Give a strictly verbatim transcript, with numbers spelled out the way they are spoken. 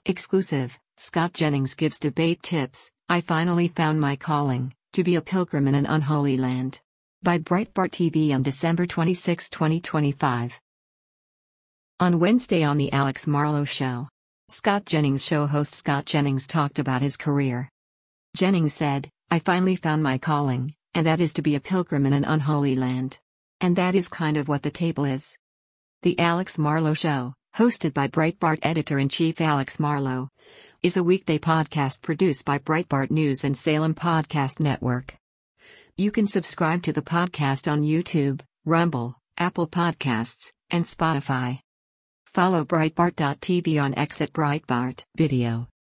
Exclusive, Scott Jennings gives debate tips. I finally found my calling, to be a pilgrim in an unholy land. By Breitbart T V on December twenty-sixth, twenty twenty-five. On Wednesday on The Alex Marlow Show, Scott Jennings show host Scott Jennings talked about his career. Jennings said, I finally found my calling, and that is to be a pilgrim in an unholy land. And that is kind of what the table is. The Alex Marlow Show, hosted by Breitbart editor-in-chief Alex Marlow, is a weekday podcast produced by Breitbart News and Salem Podcast Network. You can subscribe to the podcast on YouTube, Rumble, Apple Podcasts, and Spotify. Follow Breitbart dot T V on X at Breitbart Video.